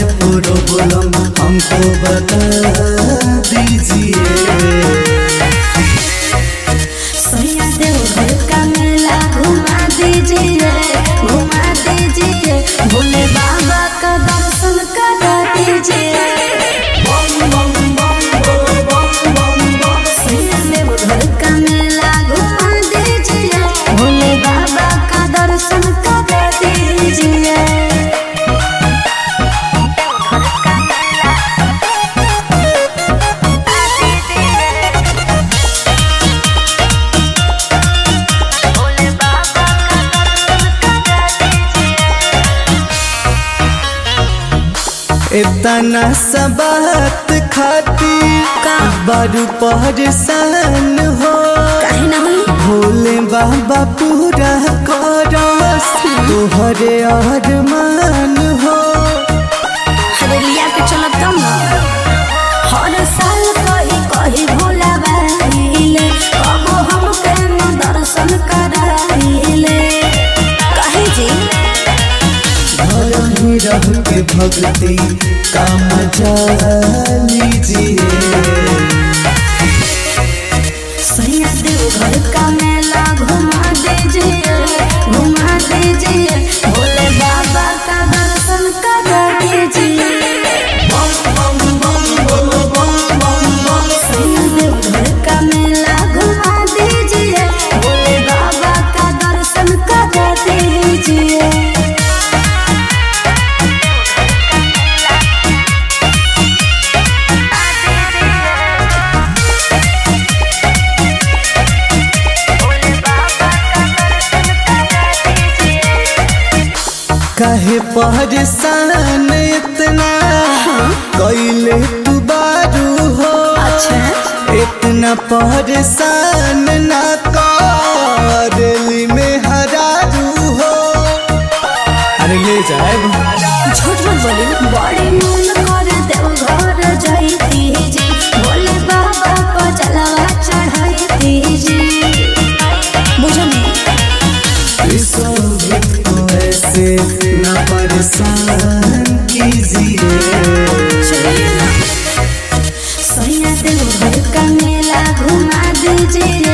है प्रॉब्लम हमको बता दीजिए। सैया देवघर का मेला घुमा दीजिए, घुमा दीजिए, भोले बाबा का दर्शन करा दीजिए। सैया देवघर का मेला घुमा दीजिए, भोले बाबा का दर्शन करा दीजिए। इतना सबत खाती बारू परेशान हो, काहे ना होई? भोले बाबा पूरा करस तोहरे अरमान हो। अरे लिया के चलब तब ना। हर साल कही कही भोला बाइले, कबो हमके न दर्शन कराइले। काहे जी? घर ही रह के भक्ति का मजा लीजिए। सैया देवघर का मेला घुमा दीजिए, घुमा दीजिए, भोले बाबा का दर्शन करा दीजिए। सैया देवघर का मेला घुमा दीजिए, भोले बाबा का दर्शन करा दीजिए। काहे परेशान इतना कैले तू बारू हो। अच्छा, इतना परेशान ना करली में हरारू हो। अरे ले जाए झूठ मत बोली। बड़ी मन कर देवघर जाइती जी, भोले बाबा को जलवा चढ़ाइती जी। बुझनी ऐसे न परेशान कीजिए। सैया देवघर का मेला घुमा दीजिए,